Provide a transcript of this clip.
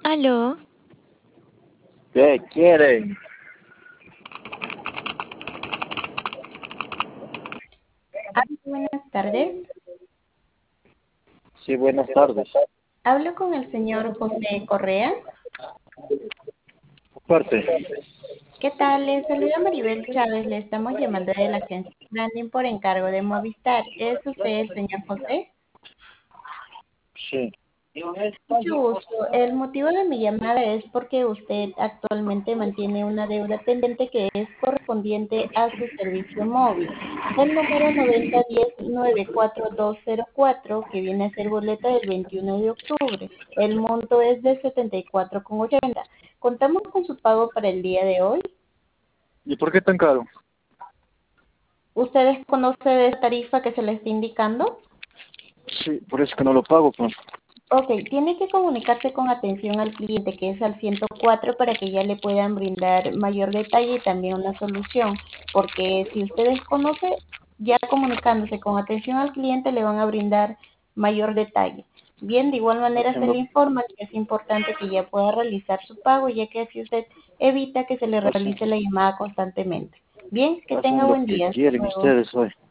Aló, ¿Qué quieren? Buenas tardes. Sí, buenas tardes. Hablo con el señor José Correa. Parte. ¿Qué tal? Le saluda Maribel Chávez. Le estamos llamando de la agencia Branding por encargo de Movistar. ¿Es usted el señor José? Sí. Mucho gusto. El motivo de mi llamada es porque usted actualmente mantiene una deuda pendiente que es correspondiente a su servicio móvil. El número 9010-94204, que viene a ser boleta del 21 de octubre. El monto es de 74,80. ¿Contamos con su pago para el día de hoy? ¿Y por qué tan caro? ¿Usted desconoce de esa tarifa que se le está indicando? Sí, por eso que no lo pago, pues. Ok, tiene que comunicarse con atención al cliente, que es al 104, para que ya le puedan brindar mayor detalle y también una solución, porque si usted desconoce, ya comunicándose con atención al cliente le van a brindar mayor detalle. Bien, de igual manera se le Haciendo, informa que es importante que ya pueda realizar su pago, ya que así usted evita que se le hacen, realice la llamada constantemente. Bien, que hacen tenga lo buen que día. Hasta quieren luego. ustedes hoy.